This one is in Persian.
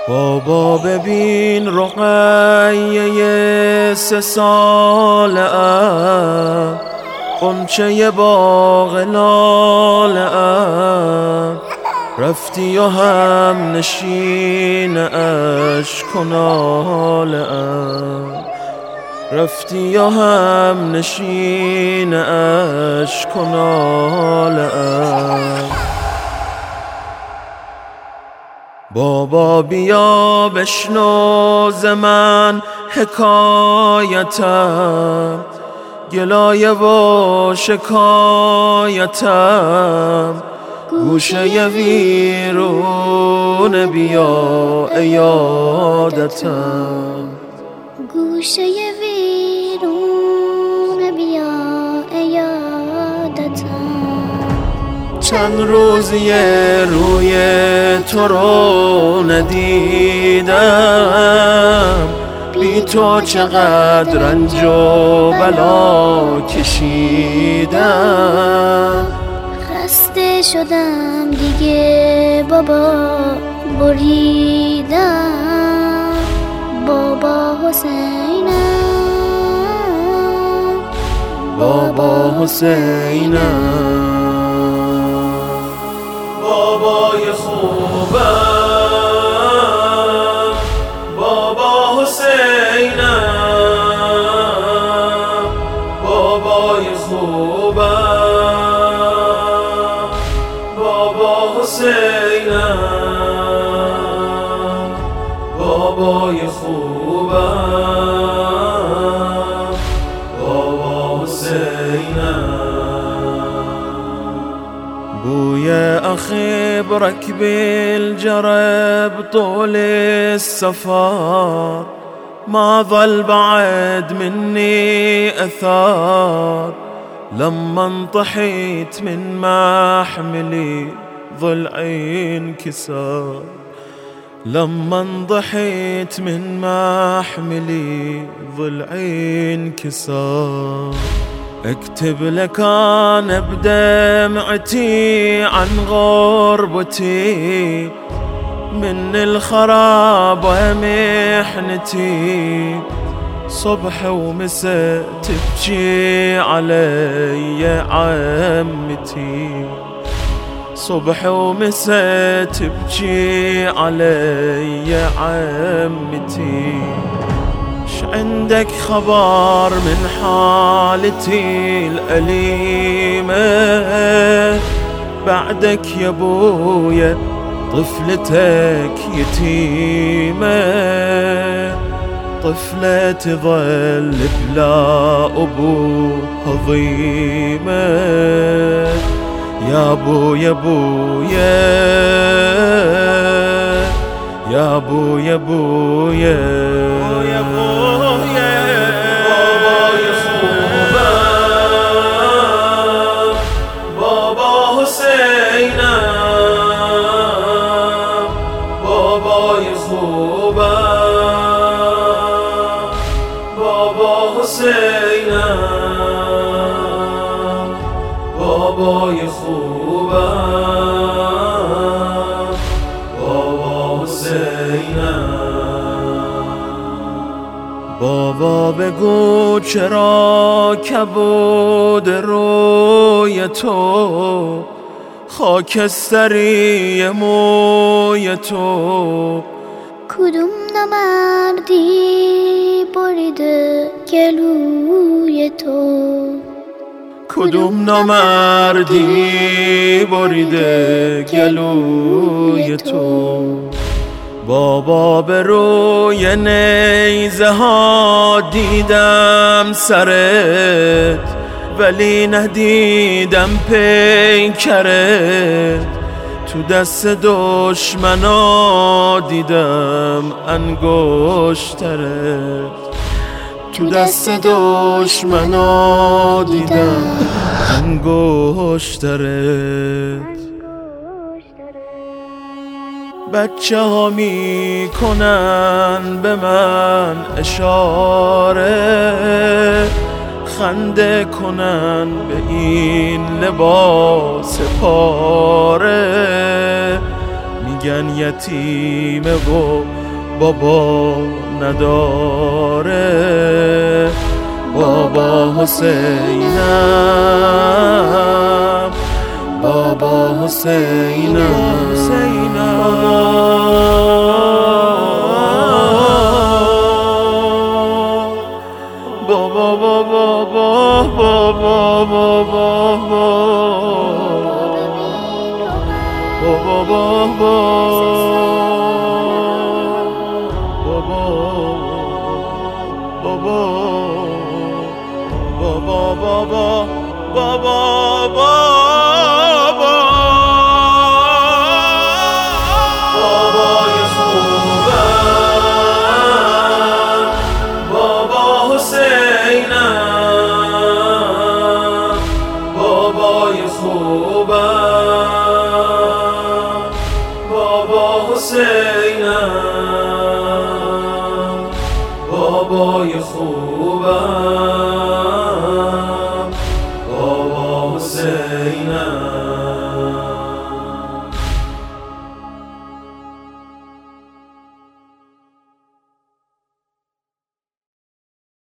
بابا ببین رقیه 3 ساله ام، غنچه باغ لاله ام، رفتی و هم نشین اشک و ناله ام، رفتی و هم نشین اشک و ناله ام. بابا بیا بشنو ز من حکایتم، گلایه و شکایتم، گوشه ویرون بیا عیادتم، گوشه ویرون بیا عیادتم. چند روزی روی تو رو ندیدم، بی تو چقدر رنج و بلا کشیدم. خسته شدم دیگه بابا، بریدم بابا حسینم، بابا حسینم. بابای خوبم، بابا حسینم، بابای خوبم، بابا حسینم، بابای خوبم، بابا حسینم. بوی أخي بركب الجرب طول السفر، ما ظل بعد مني أثار، لما انطحيت من محملي ضلعي انكسر، لما انضحيت من محملي ضلعي انكسر. اكتب لك انا بدمعتي عن غربتي، من الخراب ومحنتي، صبح ومساء تبكي علي عمتي، صبح ومساء تبكي علي عمتي. عندك خبر من حالتي الأليمة، بعدك يا بويا طفلتك يتيمة، طفلة تظل بلا أبوها ضيمة. يا بويا بويا، يا بويا بويا، يا بويا. بابا خوبم، بابا حسینم، بابای خوبم، بابا حسینم، بابای خوبم، بابا حسینم. بابا بگو چرا کبود روی تو، خاکستری موی تو، کدوم نمردی بریده گلوی تو، کدوم نامردی بریده گلوی تو. بابا به روی نیزه ها دیدم سرت، ولی ندیدم پیکرت، تو دست دشمنا دیدم انگشترت، تو دست دشمنا دیدم انگشترت. بچه ها می کنن به من اشاره، خنده کنن به این لباس پاره، میگن یتیمه و بابا نداره، بابا حسینم، بابا حسینم، بابا بابا بابا بابا بابا بابای خوبم، بابا حسینم، بابای خوبم، بابا حسینم، بابای خوبم، بابا حسینم.